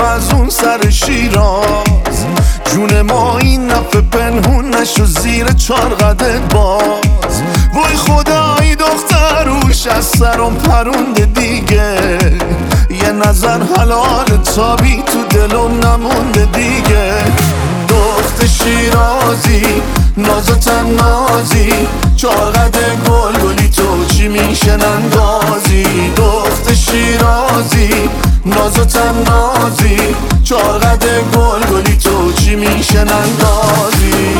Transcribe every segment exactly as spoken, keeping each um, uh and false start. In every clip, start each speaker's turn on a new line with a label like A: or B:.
A: از اون سر شیراز، جون ما این نفه پنهون نشو زیر چار قدت باز. وای خدایی دختر روش از سرم پرونده دیگه، یه نظر حلال تابی تو دلم نمونده دیگه. دخت شیرازی ناز و تنازی، چار قد گل گلی تو چی میشن اندازی. دخت شیرازی ناز و تنازی، چار قد گل گلی تو چی میشن اندازی.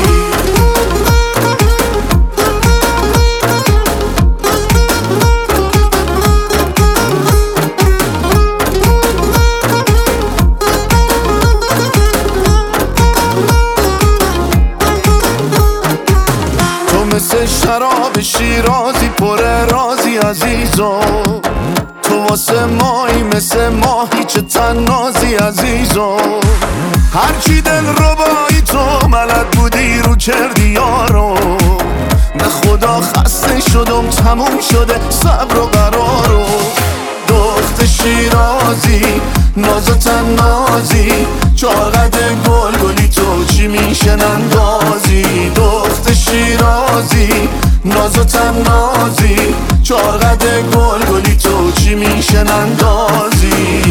A: مثل شراب شیرازی پر رازی عزیزو، تو واسه مایی مثل ماهی چه تنازی عزیزو. هرچی دل ربایی تو ملد بودی رو کردی یارو، به خدا خسته شدم تموم شده صبر و قرارو. دخت شیرازی ناز و تنازی، چار قد گل گلی تو چی میشن اندازی. دخت شیرازی ناز و تنازی، چار قد گل گلی تو چی میشن اندازی.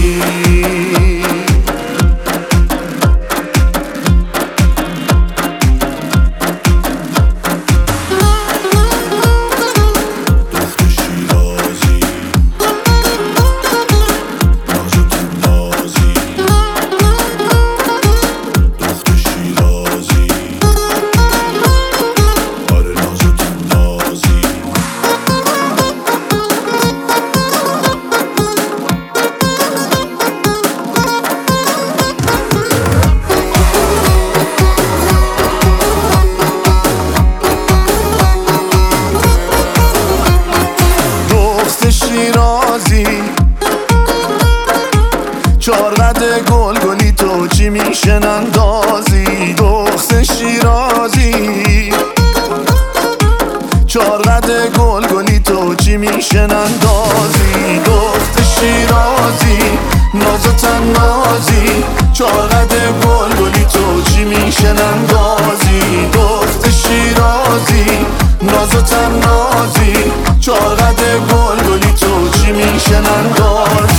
A: شیرازی چار قد گل گلی تو چی میشن اندازی. دخت شیرازی چار قد گل گلی تو چی میشن اندازی. دخت شیرازی ناز و تنازی، چار قد گل گلی تو چی میشن اندازی. دخت شیرازی ناز و تنازی، چار قد گل گلی تو چی میشن اندازی.